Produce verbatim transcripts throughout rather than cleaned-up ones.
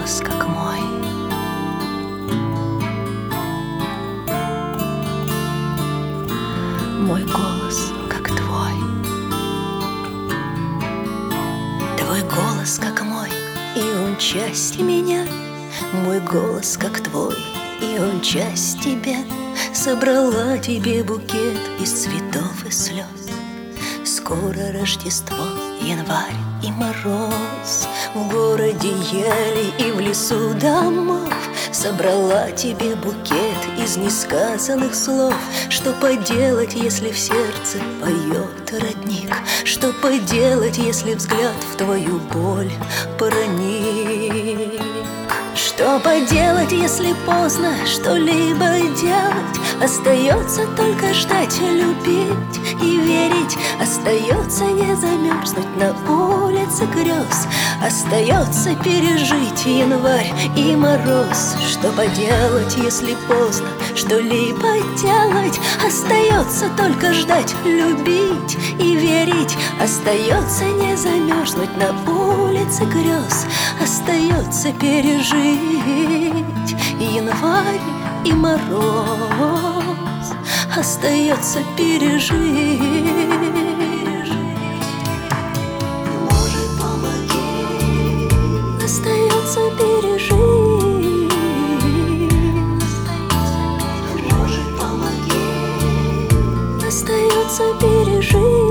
голос, как мой. Мой голос, как твой. Твой голос, как мой, и он часть меня. Мой голос, как твой, и он часть тебя. Собрала тебе букет из цветов и слез. Скоро Рождество, январь и мороз. В городе ели и в лесу домов. Собрала тебе букет из несказанных слов. Что поделать, если в сердце поет родник? Что поделать, если взгляд в твою боль проник? Что поделать, если поздно что-либо делать? Остается только ждать, любить и верить. Остается не замерзнуть на улице грез. Остается пережить январь и мороз. Что поделать, если поздно что-либо делать? Остается только ждать, любить и верить. Остается не замерзнуть на улице грез. Остается пережить январь и мороз. Остается пережить. Может, помоги. Остается пережить. Может, помоги. Остается пережить.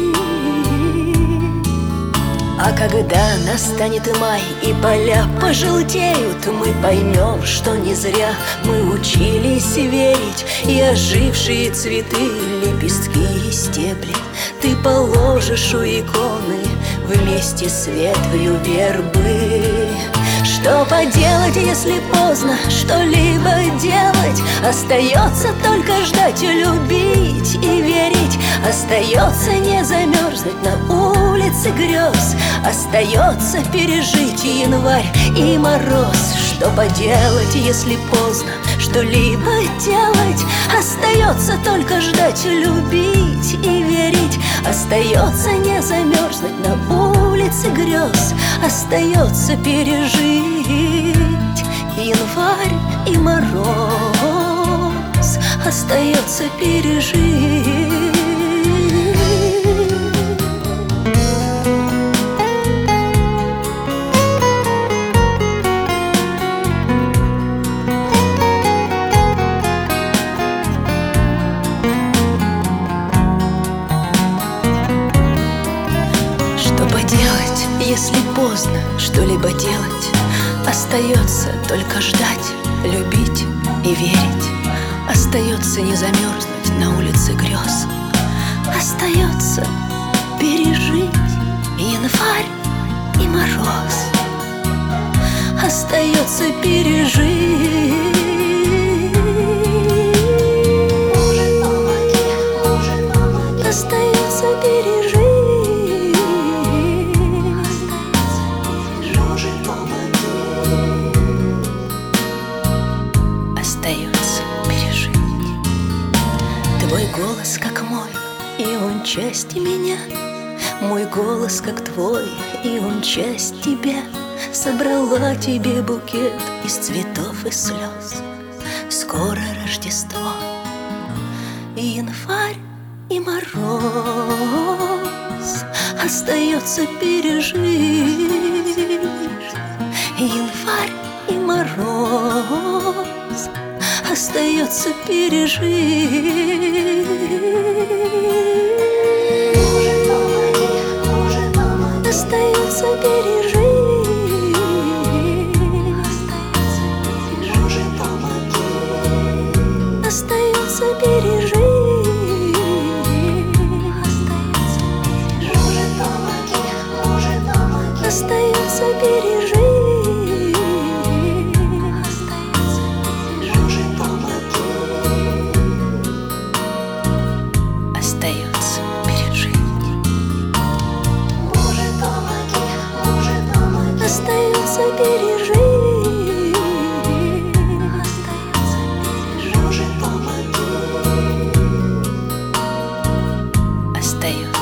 А когда настанет май и поля пожелтеют, мы поймем, что не зря мы учились верить. И ожившие цветы, лепестки и стебли ты положишь у иконы вместе с ветвью вербы. Что поделать, если поздно что-либо делать? Остается только ждать, любить и верить. Остается не замерзнуть на улице грез. Остается пережить январь и мороз. Что поделать, если поздно что-либо делать? Остается только ждать, любить и верить. Остается не замерзнуть на улице грез. Остается пережить январь и мороз. Остается пережить. Если поздно что-либо делать, остается только ждать, любить и верить. Остается не замерзнуть на улице грез. Остается пережить январь и мороз. Остается пережить. Может, помоги, может, помоги. Остается пережить. Остается пережить. Твой голос, как мой, и он часть меня. Мой голос, как твой, и он часть тебя. Собрала тебе букет из цветов и слез. Скоро Рождество, и январь и мороз. Остается пережить январь и мороз. Остается пережить. Может, помоги, может, помоги. Остается пережить. Может, помоги. Остается пережить. Может, помоги, может, помоги. Остается пережить. Остается пережить. Может, помоги, может, помоги. Остается пережить. Может, помоги. Остается.